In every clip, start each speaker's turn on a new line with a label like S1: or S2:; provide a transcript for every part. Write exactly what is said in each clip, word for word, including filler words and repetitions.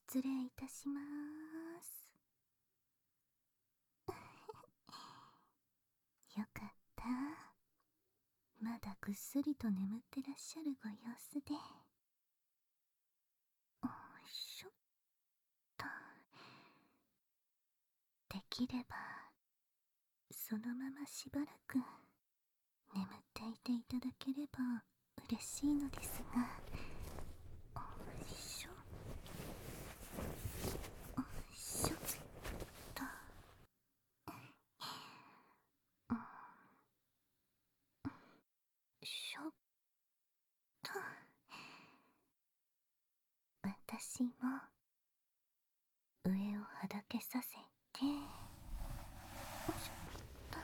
S1: 失礼いたします。よかった。まだぐっすりと眠ってらっしゃるご様子で。おいしょっと。できればそのまましばらく眠っていていただければ嬉しいのですが。おいしょおいしょっと。しょっと。私も上をはだけさせて。よいしょっと。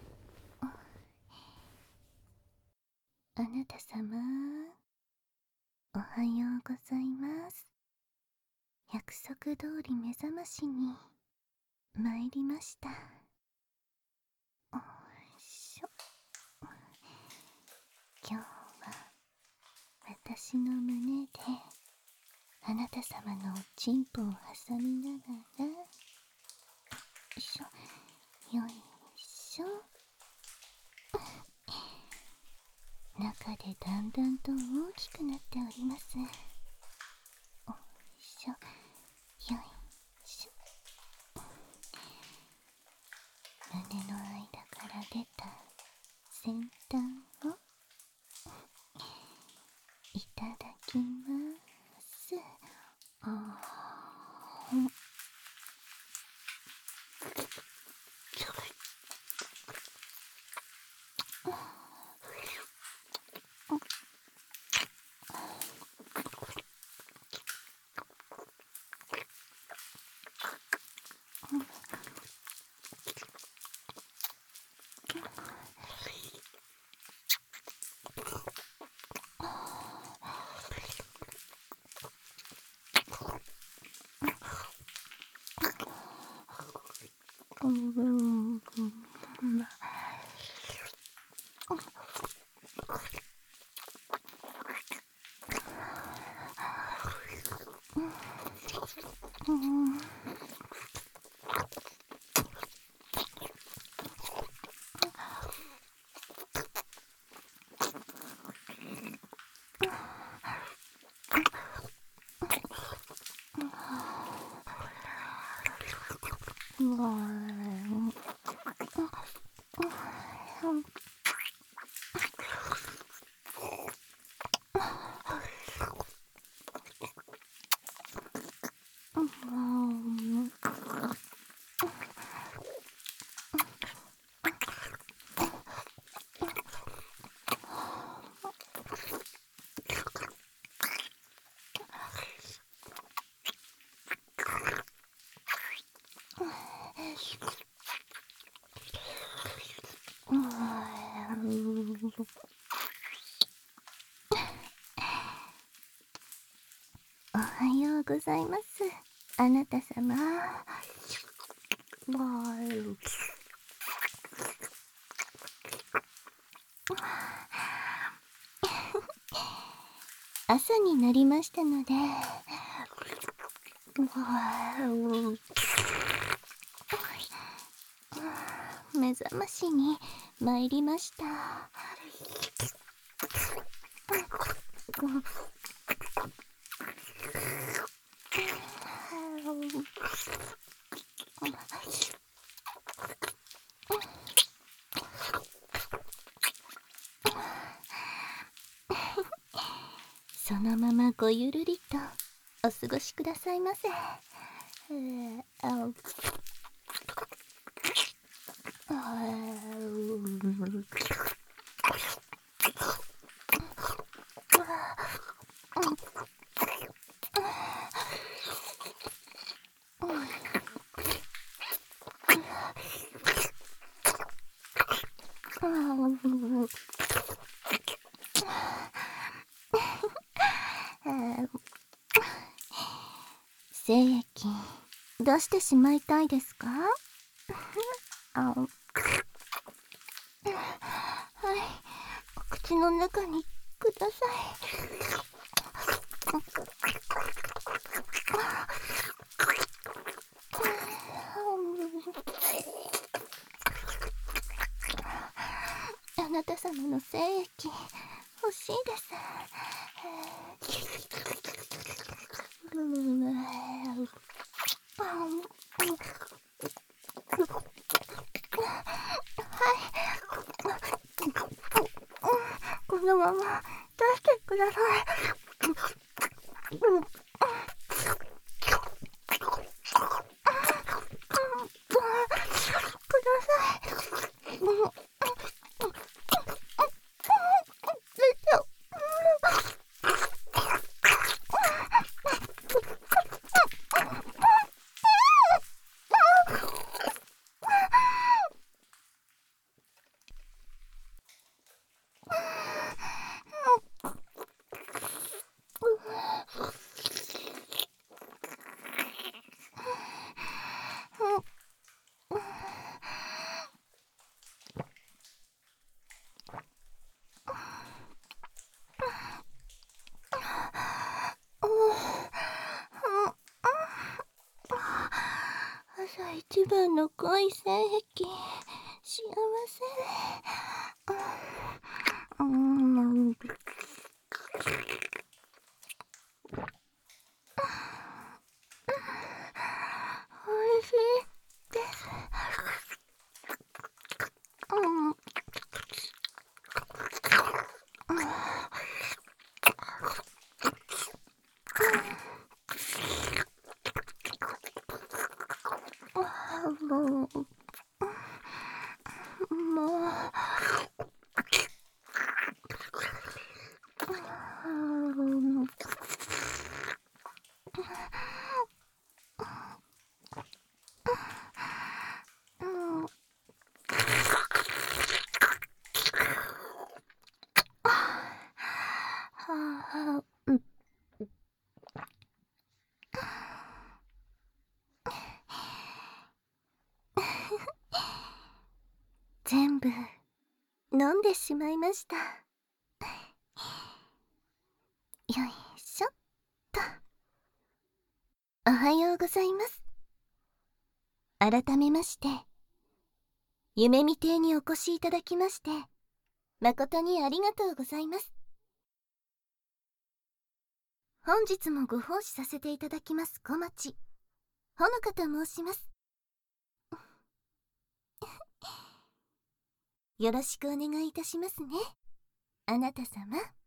S1: あなた様、おはようございます。約束通り目覚ましに参りました。おいしょ。今日は私の胸であなた様のおちんぽを挟みながら、よいしょよいしょ。中でだんだんと大きくなっております。おいしょよいしょ。胸の間から出た先端をいただきます。あーうんうんうんおはようございます、あなた様。朝になりましたので、目覚ましに参りました。そのままごゆるりとお過ごしくださいませ。精液出してしまいたいですか？あ、はい、お口の中にください。 欲しいです。はい。このまま出してください。ください。朝一番の恋性癖、幸せ。うん、おいしいです。うん。もう、もう。全部飲んでしまいました。よいしょっと。おはようございます。改めまして、夢見亭にお越しいただきまして誠にありがとうございます。本日もご奉仕させていただきます小町ほのかと申します。よろしくお願いいたしますね、あなた様。